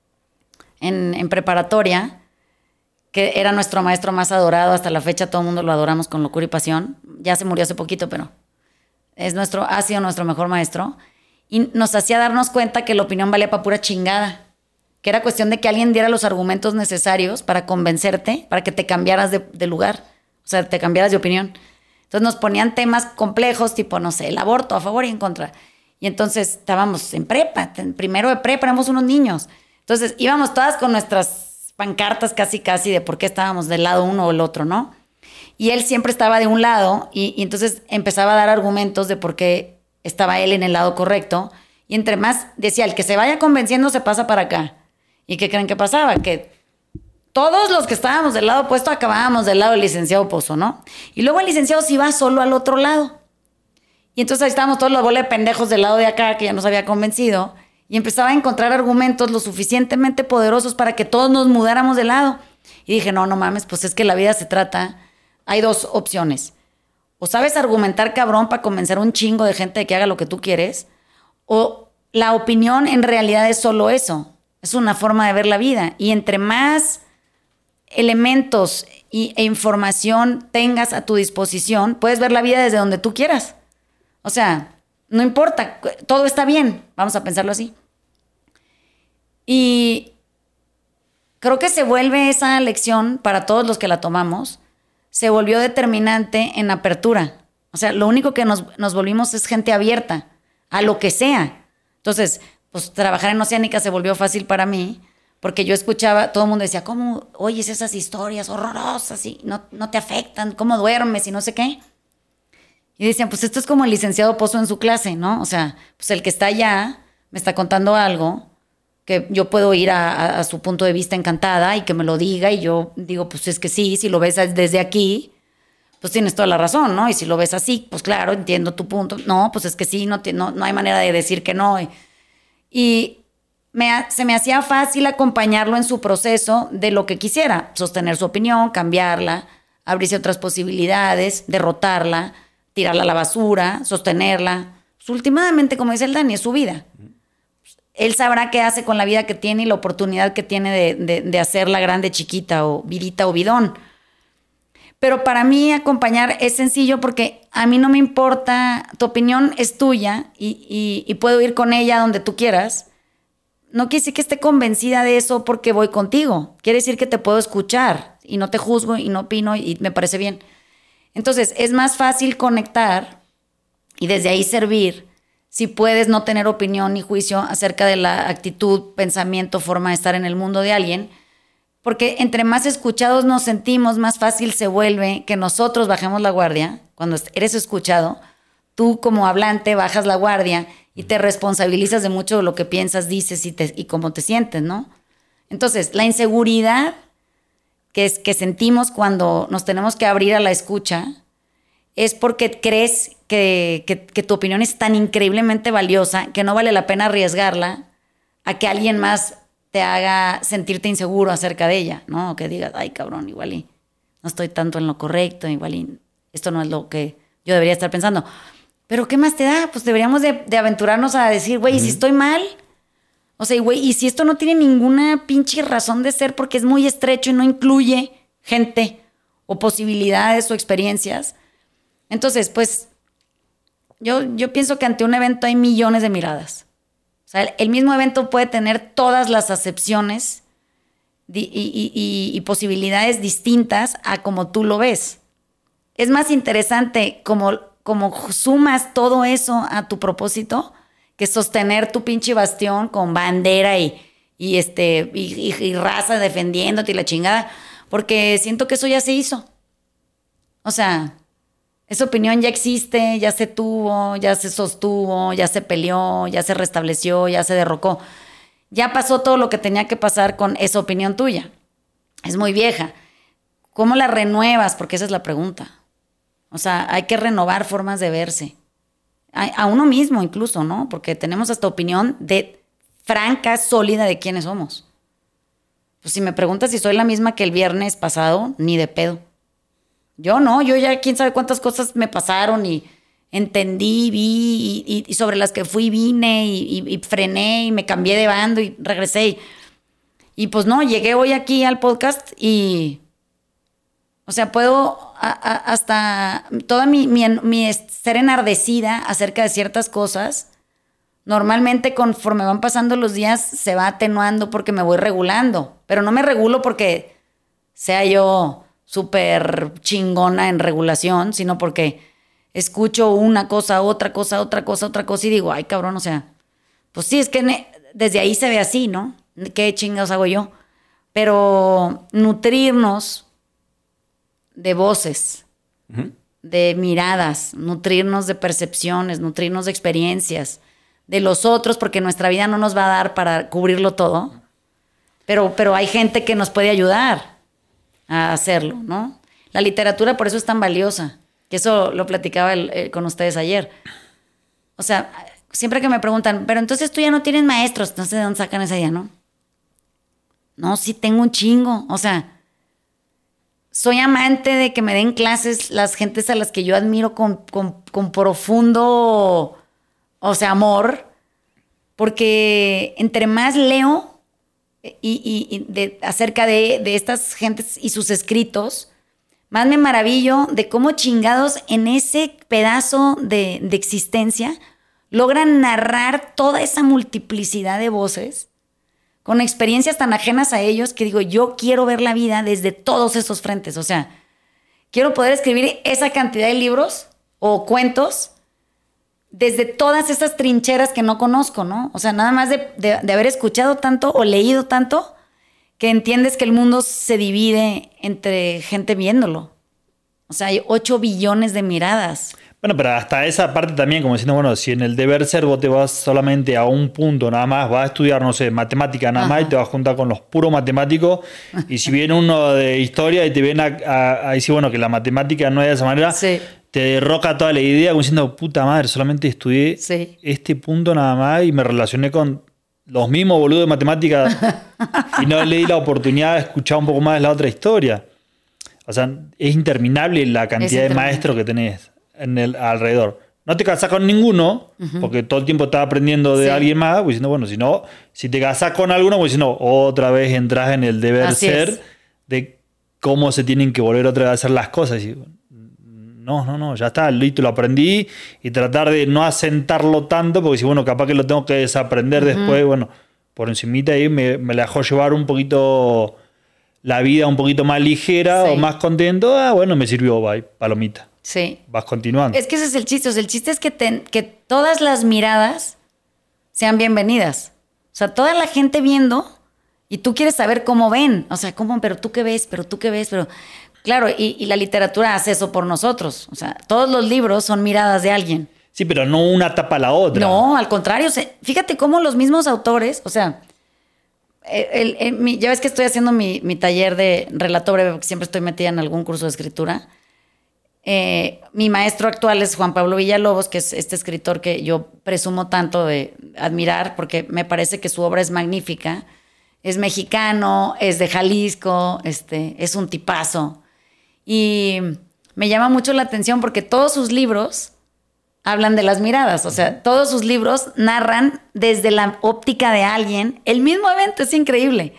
Speaker 1: en, en preparatoria, que era nuestro maestro más adorado. Hasta la fecha todo el mundo lo adoramos con locura y pasión. Ya se murió hace poquito, pero es nuestro, ha sido nuestro mejor maestro. Y nos hacía darnos cuenta que la opinión valía para pura chingada. Que era cuestión de que alguien diera los argumentos necesarios para convencerte, para que te cambiaras de, de lugar, o sea, te cambiaras de opinión. Entonces nos ponían temas complejos, tipo, no sé, el aborto, a favor y en contra. Y entonces estábamos en prepa, en primero de prepa, éramos unos niños. Entonces íbamos todas con nuestras pancartas casi casi de por qué estábamos del lado uno o el otro, ¿no? Y él siempre estaba de un lado y, y entonces empezaba a dar argumentos de por qué estaba él en el lado correcto. Y entre más decía, el que se vaya convenciendo se pasa para acá. ¿Y qué creen que pasaba? Que todos los que estábamos del lado opuesto acabábamos del lado del licenciado Pozo, ¿no? Y luego el licenciado se iba solo al otro lado. Y entonces ahí estábamos todos la bola de pendejos del lado de acá que ya nos había convencido y empezaba a encontrar argumentos lo suficientemente poderosos para que todos nos mudáramos de lado. Y dije, no, no mames, pues es que la vida se trata... Hay dos opciones. O sabes argumentar cabrón para convencer a un chingo de gente de que haga lo que tú quieres, o la opinión en realidad es solo eso. Es una forma de ver la vida. Y entre más elementos y, e información tengas a tu disposición, puedes ver la vida desde donde tú quieras. O sea, no importa, todo está bien. Vamos a pensarlo así. Y creo que se vuelve esa lección para todos los que la tomamos, se volvió determinante en apertura. O sea, lo único que nos, nos volvimos es gente abierta a lo que sea. Entonces... pues trabajar en Oceánica se volvió fácil para mí, porque yo escuchaba, todo el mundo decía, ¿cómo oyes esas historias horrorosas y no, no te afectan? ¿Cómo duermes y no sé qué? Y decían, pues esto es como el licenciado Pozo en su clase, ¿no? O sea, pues el que está allá me está contando algo que yo puedo ir a, a, a su punto de vista encantada y que me lo diga y yo digo, pues es que sí, si lo ves desde aquí, pues tienes toda la razón, ¿no? Y si lo ves así, pues claro, entiendo tu punto. No, pues es que sí, no, te, no, no hay manera de decir que no. Y, Y me, se me hacía fácil acompañarlo en su proceso de lo que quisiera. Sostener su opinión, cambiarla, abrirse otras posibilidades, derrotarla, tirarla a la basura, sostenerla. Pues, últimamente, como dice el Dani, es su vida. Él sabrá qué hace con la vida que tiene y la oportunidad que tiene de, de, de hacerla grande, chiquita o vidita o bidón. Pero para mí acompañar es sencillo porque a mí no me importa, tu opinión es tuya y, y, y puedo ir con ella donde tú quieras. No quiere decir que esté convencida de eso porque voy contigo. Quiere decir que te puedo escuchar y no te juzgo y no opino y me parece bien. Entonces es más fácil conectar y desde ahí servir si puedes no tener opinión ni juicio acerca de la actitud, pensamiento, forma de estar en el mundo de alguien. Porque entre más escuchados nos sentimos, más fácil se vuelve que nosotros bajemos la guardia. Cuando eres escuchado, tú como hablante bajas la guardia y te responsabilizas de mucho de lo que piensas, dices y, te, y cómo te sientes, ¿no? Entonces, la inseguridad que, es, que sentimos cuando nos tenemos que abrir a la escucha es porque crees que, que, que tu opinión es tan increíblemente valiosa que no vale la pena arriesgarla a que alguien más te haga sentirte inseguro acerca de ella, ¿no? O que digas, ay, cabrón, igual y no estoy tanto en lo correcto, igual y esto no es lo que yo debería estar pensando. Pero ¿qué más te da? Pues deberíamos de, de aventurarnos a decir, güey, ¿y si estoy mal? O sea, güey, ¿y si esto no tiene ninguna pinche razón de ser porque es muy estrecho y no incluye gente o posibilidades o experiencias? Entonces, pues, yo, yo pienso que ante un evento hay millones de miradas. O sea, el mismo evento puede tener todas las acepciones y, y, y, y posibilidades distintas a como tú lo ves. Es más interesante como, como sumas todo eso a tu propósito que sostener tu pinche bastión con bandera y, y, este, y, y, y raza defendiéndote y la chingada, porque siento que eso ya se hizo. O sea, esa opinión ya existe, ya se tuvo, ya se sostuvo, ya se peleó, ya se restableció, ya se derrocó. Ya pasó todo lo que tenía que pasar con esa opinión tuya. Es muy vieja. ¿Cómo la renuevas? Porque esa es la pregunta. O sea, hay que renovar formas de verse. A, a uno mismo incluso, ¿no? Porque tenemos esta opinión de franca, sólida de quiénes somos. Pues si me preguntas si soy la misma que el viernes pasado, ni de pedo. Yo no, yo ya quién sabe cuántas cosas me pasaron y entendí, vi, y, y sobre las que fui vine y, y, y frené y me cambié de bando y regresé. Y, y pues no, llegué hoy aquí al podcast y... O sea, puedo a, a, hasta toda mi, mi, mi ser enardecida acerca de ciertas cosas, normalmente conforme van pasando los días se va atenuando porque me voy regulando. Pero no me regulo porque sea yo súper chingona en regulación, sino porque escucho una cosa, otra cosa, otra cosa, otra cosa y digo, ay cabrón, o sea, pues sí, es que ne- desde ahí se ve así, ¿no? ¿Qué chingados hago yo? Pero nutrirnos de voces, uh-huh. de miradas, nutrirnos de percepciones, nutrirnos de experiencias, de los otros, porque nuestra vida no nos va a dar para cubrirlo todo, pero, pero hay gente que nos puede ayudar a hacerlo, ¿no? La literatura por eso es tan valiosa, que eso lo platicaba el, el, con ustedes ayer. O sea, siempre que me preguntan, pero entonces tú ya no tienes maestros, no sé de dónde sacan esa idea, ¿no? No, sí tengo un chingo, o sea... Soy amante de que me den clases las gentes a las que yo admiro con, con, con profundo, o sea, amor, porque entre más leo y, y, y de, acerca de, de estas gentes y sus escritos, más me maravillo de cómo chingados en ese pedazo de, de existencia logran narrar toda esa multiplicidad de voces con experiencias tan ajenas a ellos que digo, yo quiero ver la vida desde todos esos frentes. O sea, quiero poder escribir esa cantidad de libros o cuentos desde todas esas trincheras que no conozco, ¿no? O sea, nada más de, de, de haber escuchado tanto o leído tanto que entiendes que el mundo se divide entre gente viéndolo. O sea, hay ocho billones de miradas.
Speaker 3: Bueno, pero hasta esa parte también, como diciendo, bueno, si en el deber ser vos te vas solamente a un punto nada más, vas a estudiar, no sé, matemática nada Ajá. más y te vas a juntar con los puros matemáticos y si viene uno de historia y te viene a, a, a decir, bueno, que la matemática no es de esa manera, sí. te derroca toda la idea como diciendo, puta madre, solamente estudié sí. este punto nada más y me relacioné con los mismos boludos de matemática y no le di la oportunidad de escuchar un poco más la otra historia. O sea, es interminable la cantidad de maestros que tenés en el alrededor. No te casás con ninguno, uh-huh. porque todo el tiempo estás aprendiendo de sí. alguien más, pues diciendo, bueno, si no, si te casás con alguno, pues diciendo, otra vez entras en el deber Así ser es. de cómo se tienen que volver otra vez a hacer las cosas. Y, no, no, no, ya está, listo, lo aprendí y tratar de no asentarlo tanto, porque si, bueno, capaz que lo tengo que desaprender uh-huh. después, bueno, por encimita ahí me, me la dejó llevar un poquito la vida un poquito más ligera sí. o más contento, ah, bueno, me sirvió, bye, palomita.
Speaker 1: Sí.
Speaker 3: Vas continuando.
Speaker 1: Es que ese es el chiste. O sea, el chiste es que, te, que todas las miradas sean bienvenidas. O sea, toda la gente viendo y tú quieres saber cómo ven. O sea, cómo, pero tú qué ves, pero tú qué ves, pero... Claro, y, y la literatura hace eso por nosotros. O sea, todos los libros son miradas de alguien.
Speaker 3: Sí, pero no una tapa a la otra.
Speaker 1: No, al contrario. O sea, fíjate cómo los mismos autores, o sea... El, el, el, mi, ya ves que estoy haciendo mi, mi taller de relato breve, porque siempre estoy metida en algún curso de escritura. Eh, mi maestro actual es Juan Pablo Villalobos, que es este escritor que yo presumo tanto de admirar, porque me parece que su obra es magnífica. Es mexicano, es de Jalisco, este, es un tipazo. Y me llama mucho la atención porque todos sus libros hablan de las miradas. O sea, todos sus libros narran desde la óptica de alguien el mismo evento. Es increíble.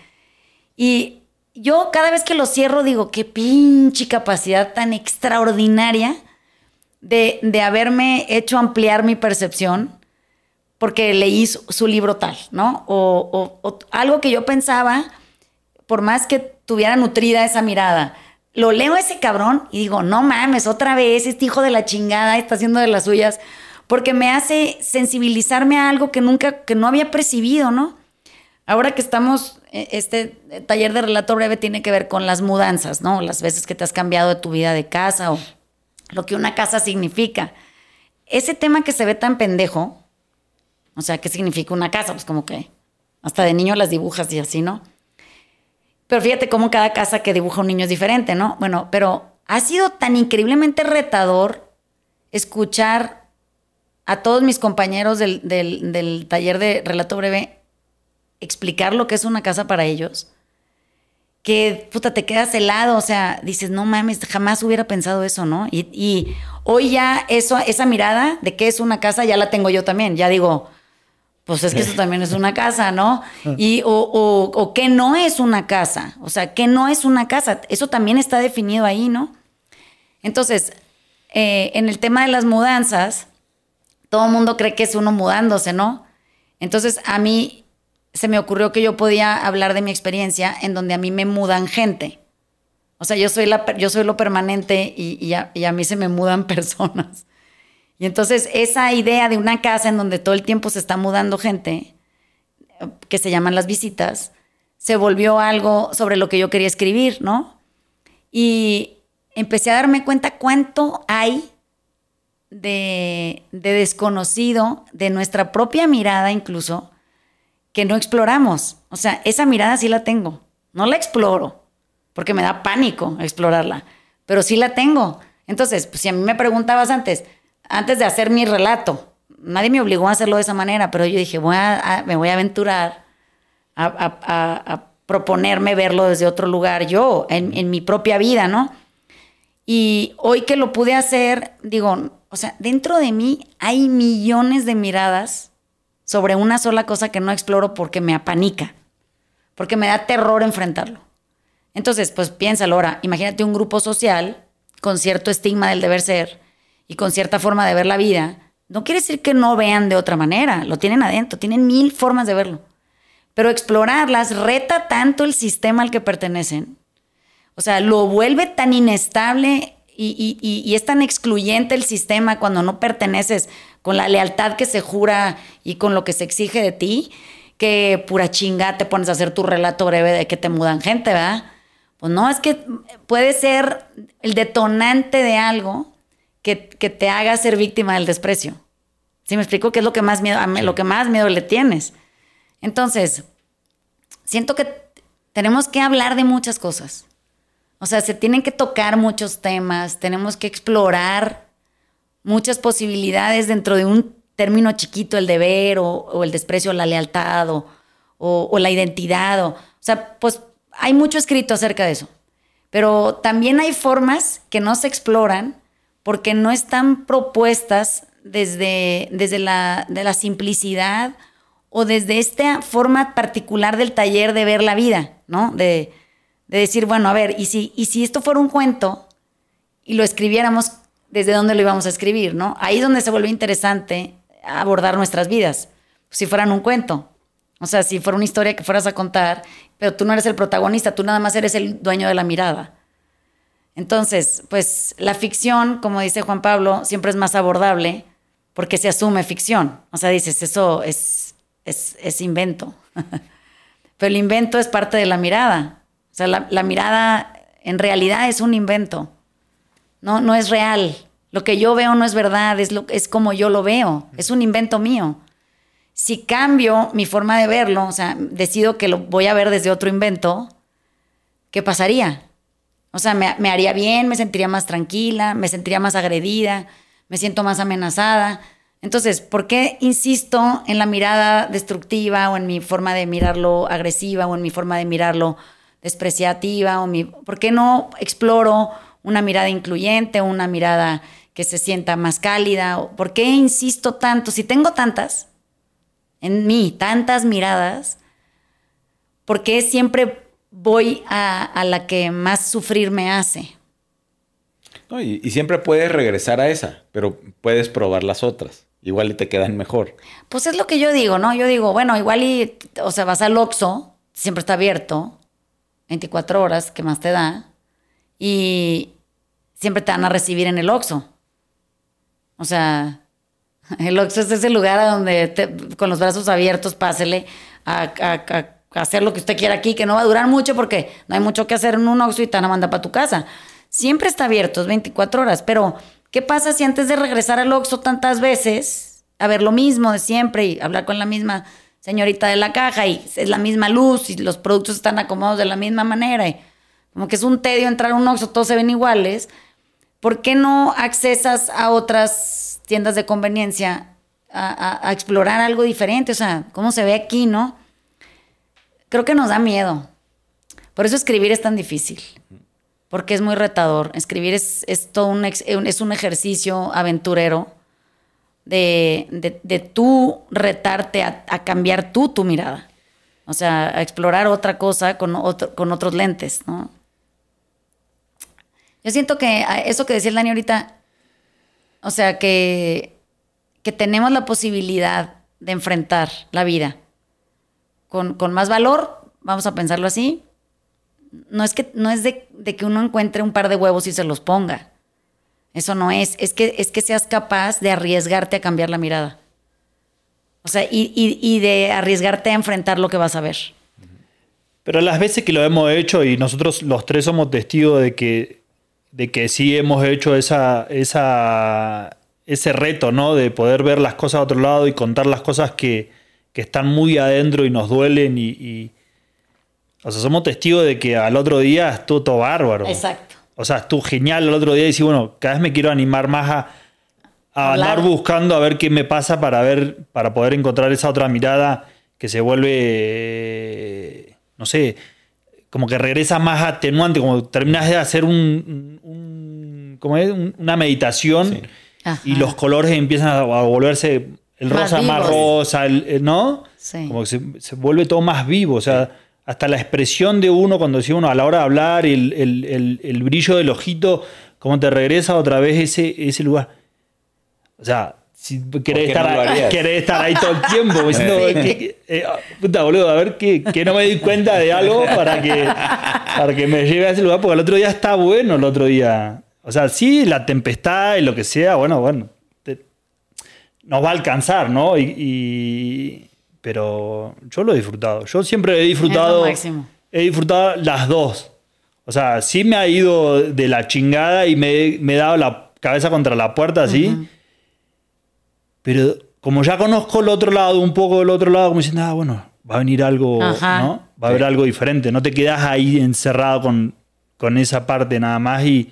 Speaker 1: Y yo cada vez que lo cierro digo, qué pinche capacidad tan extraordinaria de, de haberme hecho ampliar mi percepción porque leí su, su libro tal, ¿no? O, o, o algo que yo pensaba, por más que tuviera nutrida esa mirada, lo leo a ese cabrón y digo, no mames, otra vez este hijo de la chingada está haciendo de las suyas, porque me hace sensibilizarme a algo que nunca, que no había percibido, ¿no? Ahora que estamos, este taller de relato breve tiene que ver con las mudanzas, ¿no? Las veces que te has cambiado de tu vida de casa o lo que una casa significa. Ese tema que se ve tan pendejo, o sea, ¿qué significa una casa? Pues como que hasta de niño las dibujas y así, ¿no? Pero fíjate cómo cada casa que dibuja un niño es diferente, ¿no? Bueno, pero ha sido tan increíblemente retador escuchar a todos mis compañeros del, del, del taller de relato breve explicar lo que es una casa para ellos, que puta, te quedas helado, o sea, dices, no mames, jamás hubiera pensado eso, ¿no? Y, y hoy ya eso, esa mirada de qué es una casa ya la tengo yo también, ya digo, pues es que eso también es una casa, ¿no? Y, o, o, o qué no es una casa, o sea, qué no es una casa, eso también está definido ahí, ¿no? Entonces, eh, en el tema de las mudanzas, todo el mundo cree que es uno mudándose, ¿no? Entonces, a mí se me ocurrió que yo podía hablar de mi experiencia en donde a mí me mudan gente. O sea, yo soy, la, yo soy lo permanente y, y, a, y a mí se me mudan personas. Y entonces esa idea de una casa en donde todo el tiempo se está mudando gente, que se llaman las visitas, se volvió algo sobre lo que yo quería escribir, ¿no? Y empecé a darme cuenta cuánto hay de, de desconocido, de nuestra propia mirada incluso, que no exploramos. O sea, esa mirada sí la tengo. No la exploro, porque me da pánico explorarla, pero sí la tengo. Entonces, pues si a mí me preguntabas antes... Antes de hacer mi relato, nadie me obligó a hacerlo de esa manera, pero yo dije, voy a, a, me voy a aventurar a, a, a, a proponerme verlo desde otro lugar yo, en, en mi propia vida, ¿no? Y hoy que lo pude hacer, digo, o sea, dentro de mí hay millones de miradas sobre una sola cosa que no exploro porque me apanica, porque me da terror enfrentarlo. Entonces, pues piénsalo ahora, imagínate un grupo social con cierto estigma del deber ser, y con cierta forma de ver la vida, no quiere decir que no vean de otra manera, lo tienen adentro, tienen mil formas de verlo. Pero explorarlas reta tanto el sistema al que pertenecen, o sea, lo vuelve tan inestable y, y, y es tan excluyente el sistema cuando no perteneces con la lealtad que se jura y con lo que se exige de ti, que pura chinga te pones a hacer tu relato breve de que te mudan gente, ¿verdad? Pues no, es que puede ser el detonante de algo Que, que te haga ser víctima del desprecio. ¿Sí me explico? ¿Qué es lo que más miedo, a mí, lo que más miedo le tienes? Entonces, siento que tenemos que hablar de muchas cosas. O sea, se tienen que tocar muchos temas, tenemos que explorar muchas posibilidades dentro de un término chiquito, el deber o, o el desprecio, la lealtad o, o, o la identidad. O, o sea, pues hay mucho escrito acerca de eso. Pero también hay formas que no se exploran porque no están propuestas desde, desde la, de la simplicidad o desde esta forma particular del taller de ver la vida, ¿no? De, de decir, bueno, a ver, ¿y si, y si esto fuera un cuento y lo escribiéramos, ¿desde dónde lo íbamos a escribir, no? Ahí es donde se vuelve interesante abordar nuestras vidas, si fueran un cuento. O sea, si fuera una historia que fueras a contar, pero tú no eres el protagonista, tú nada más eres el dueño de la mirada. Entonces, pues la ficción, como dice Juan Pablo, siempre es más abordable porque se asume ficción. O sea, dices, eso es, es, es invento. Pero el invento es parte de la mirada. O sea, la, la mirada en realidad es un invento. No, no es real. Lo que yo veo no es verdad, es, lo, es como yo lo veo. Es un invento mío. Si cambio mi forma de verlo, o sea, decido que lo voy a ver desde otro invento, ¿qué pasaría? O sea, me, me haría bien, me sentiría más tranquila, me sentiría más agredida, me siento más amenazada. Entonces, ¿por qué insisto en la mirada destructiva o en mi forma de mirarlo agresiva o en mi forma de mirarlo despreciativa? O mi, ¿por qué no exploro una mirada incluyente, una mirada que se sienta más cálida? ¿Por qué insisto tanto? Si tengo tantas, en mí, tantas miradas, ¿por qué siempre voy a, a la que más sufrir me hace?
Speaker 2: No, y, y siempre puedes regresar a esa, pero puedes probar las otras. Igual y te quedan mejor.
Speaker 1: Pues es lo que yo digo, ¿no? Yo digo, bueno, igual y, o sea, vas al Oxxo, siempre está abierto, veinticuatro horas, ¿qué más te da? Y siempre te van a recibir en el Oxxo. O sea, el Oxxo es ese lugar a donde te, con los brazos abiertos, pásele a, a, a hacer lo que usted quiera aquí, que no va a durar mucho porque no hay mucho que hacer en un Oxxo y te van a mandar para tu casa. Siempre está abierto, es veinticuatro horas, pero ¿qué pasa si antes de regresar al Oxxo tantas veces, a ver lo mismo de siempre y hablar con la misma señorita de la caja y es la misma luz y los productos están acomodados de la misma manera y como que es un tedio entrar a un Oxxo, todos se ven iguales, ¿por qué no accesas a otras tiendas de conveniencia a, a, a explorar algo diferente? O sea, ¿cómo se ve aquí, no? Creo que nos da miedo. Por eso escribir es tan difícil. Porque es muy retador. Escribir es, es todo un, ex, es un ejercicio aventurero de, de, de tú retarte a, a cambiar tú tu mirada. O sea, a explorar otra cosa con, otro, con otros lentes, ¿no? Yo siento que eso que decía el Dani ahorita, o sea, que, que tenemos la posibilidad de enfrentar la vida con, con más valor, vamos a pensarlo así. No es que no es de, de que uno encuentre un par de huevos y se los ponga. Eso no es. Es que, es que seas capaz de arriesgarte a cambiar la mirada. O sea, y, y, y de arriesgarte a enfrentar lo que vas a ver.
Speaker 3: Pero las veces que lo hemos hecho, y nosotros los tres somos testigos de que, de que sí hemos hecho esa, esa, ese reto, ¿no? De poder ver las cosas a otro lado y contar las cosas que, que están muy adentro y nos duelen y... y o sea, somos testigos de que al otro día estuvo todo bárbaro.
Speaker 1: Exacto.
Speaker 3: O sea, estuvo genial al otro día y decir, bueno, cada vez me quiero animar más a, a andar buscando a ver qué me pasa para ver, para poder encontrar esa otra mirada que se vuelve, eh, no sé, como que regresa más atenuante, como terminas de hacer un, un ¿cómo es? una meditación sí. Y los colores empiezan a, a volverse el rosa más, más rosa, el, el, ¿no?
Speaker 1: Sí.
Speaker 3: Como que se, se vuelve todo más vivo, o sea... Sí. Hasta la expresión de uno cuando decía uno a la hora de hablar, el, el, el, el brillo del ojito, como te regresa otra vez ese, ese lugar. O sea, si querés estar, no querés estar ahí todo el tiempo, diciendo, sí. que, que, eh, puta boludo, a ver que, que no me di cuenta de algo para que, para que me lleve a ese lugar, porque el otro día está bueno, el otro día. O sea, sí, la tempestad y lo que sea, bueno, bueno, te, nos va a alcanzar, ¿no? Y... y pero yo lo he disfrutado. Yo siempre he disfrutado. He disfrutado las dos. O sea, sí me ha ido de la chingada y me, me he dado la cabeza contra la puerta así. Uh-huh. Pero como ya conozco el otro lado, un poco del otro lado, como diciendo, ah, bueno, va a venir algo, Ajá. ¿no? Va a haber sí. algo diferente. No te quedas ahí encerrado con, con esa parte nada más y,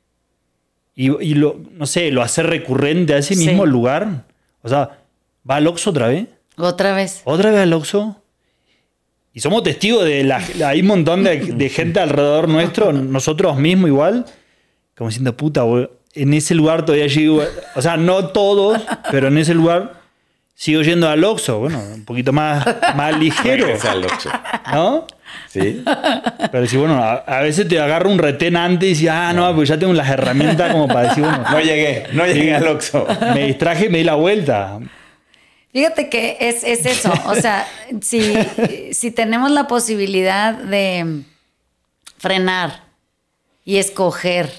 Speaker 3: y, y lo, no sé, lo hacer recurrente a ese sí. mismo lugar. O sea, ¿va al Oxxo otra vez?
Speaker 1: Otra vez.
Speaker 3: ¿Otra vez al Oxxo? Y somos testigos de la... Hay un montón de, de gente alrededor nuestro, nosotros mismos igual, como diciendo, puta, boludo, en ese lugar todavía sigo... O sea, no todos, pero en ese lugar sigo yendo al Oxxo. Bueno, un poquito más, más ligero.
Speaker 2: Al Oxxo.
Speaker 3: ¿No?
Speaker 2: Sí.
Speaker 3: Pero si, bueno, a, a veces te agarro un retén antes y dices, ah, no, pues ya tengo las herramientas como para decir, bueno...
Speaker 2: No llegué, no llegué sí, al Oxxo.
Speaker 3: Me distraje y me di la vuelta.
Speaker 1: Fíjate que es, es eso, o sea, si, si tenemos la posibilidad de frenar y escoger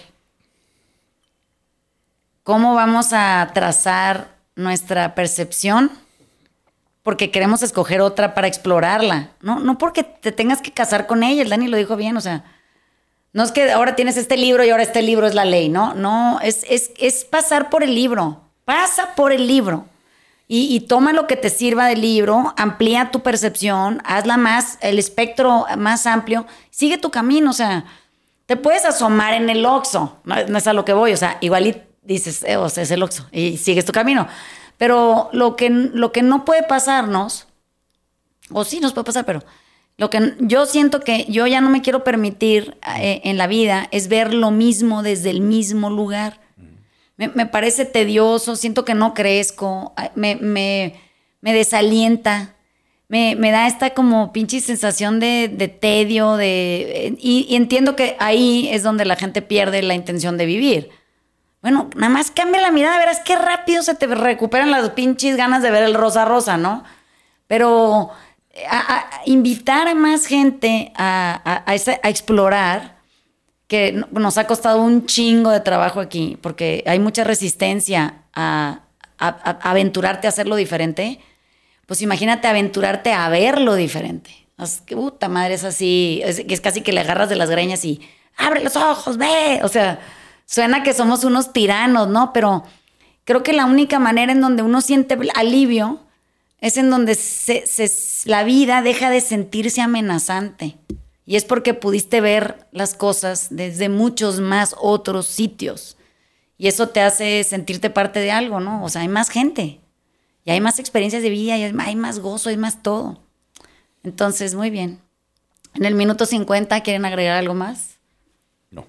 Speaker 1: cómo vamos a trazar nuestra percepción, porque queremos escoger otra para explorarla, no, no porque te tengas que casar con ella, el Dani lo dijo bien, o sea, no es que ahora tienes este libro y ahora este libro es la ley, no, no, es, es, es pasar por el libro, pasa por el libro. Y, y toma lo que te sirva del libro, amplía tu percepción, hazla más, el espectro más amplio, sigue tu camino, o sea, te puedes asomar en el Oxxo, no, no es a lo que voy, o sea, igual y dices, eh, o sea, es el Oxxo, y sigues tu camino. Pero lo que, lo que no puede pasarnos, o sí nos puede pasar, pero lo que yo siento que yo ya no me quiero permitir eh, en la vida es ver lo mismo desde el mismo lugar. Me, me parece tedioso, siento que no crezco, me, me, me desalienta, me, me da esta como pinche sensación de, de tedio, de, y, y entiendo que ahí es donde la gente pierde la intención de vivir. Bueno, nada más cambia la mirada, verás qué rápido se te recuperan las pinches ganas de ver el rosa rosa, ¿no? Pero a, a invitar a más gente a, a, a, esa, a explorar, que nos ha costado un chingo de trabajo aquí, porque hay mucha resistencia a, a, a aventurarte a hacerlo diferente. Pues imagínate aventurarte a verlo diferente. Es que puta madre, es así, es, es casi que le agarras de las greñas y abre los ojos, ve. O sea, suena que somos unos tiranos, ¿no? Pero creo que la única manera en donde uno siente alivio es en donde se, se, la vida deja de sentirse amenazante. Y es porque pudiste ver las cosas desde muchos más otros sitios. Y eso te hace sentirte parte de algo, ¿no? O sea, hay más gente. Y hay más experiencias de vida, y hay más gozo, hay más todo. Entonces, muy bien. En el minuto cincuenta, ¿quieren agregar algo más?
Speaker 2: No.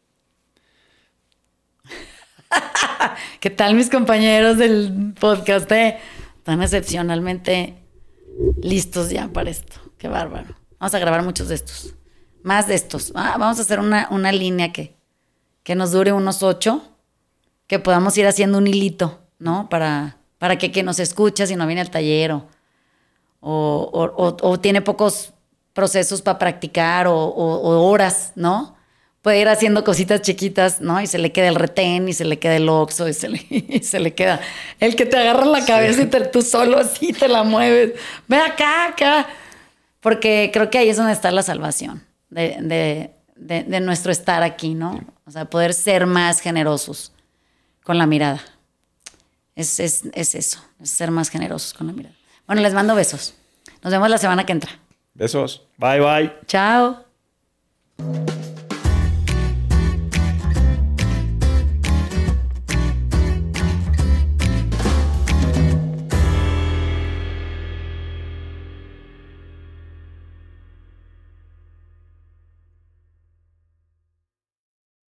Speaker 1: ¿Qué tal mis compañeros del podcast? Eh? Están excepcionalmente listos ya para esto. Qué bárbaro. Vamos a grabar muchos de estos. Más de estos. Ah, vamos a hacer una, una línea que, que nos dure unos ocho, que podamos ir haciendo un hilito, ¿no? Para, para que quien nos escucha, si no viene al taller o, o, o, o tiene pocos procesos para practicar o, o, o horas, ¿no? Puede ir haciendo cositas chiquitas, ¿no? Y se le queda el retén, y se le queda el oxo, y se le, y se le queda el que te agarra la cabeza, sí. Y te, tú solo así te la mueves. Ve acá, acá. Porque creo que ahí es donde está la salvación de, de, de, de nuestro estar aquí, ¿no? Sí. O sea, poder ser más generosos con la mirada. Es, es, es eso, es ser más generosos con la mirada. Bueno, les mando besos. Nos vemos la semana que entra.
Speaker 2: Besos.
Speaker 3: Bye, bye.
Speaker 1: Chao.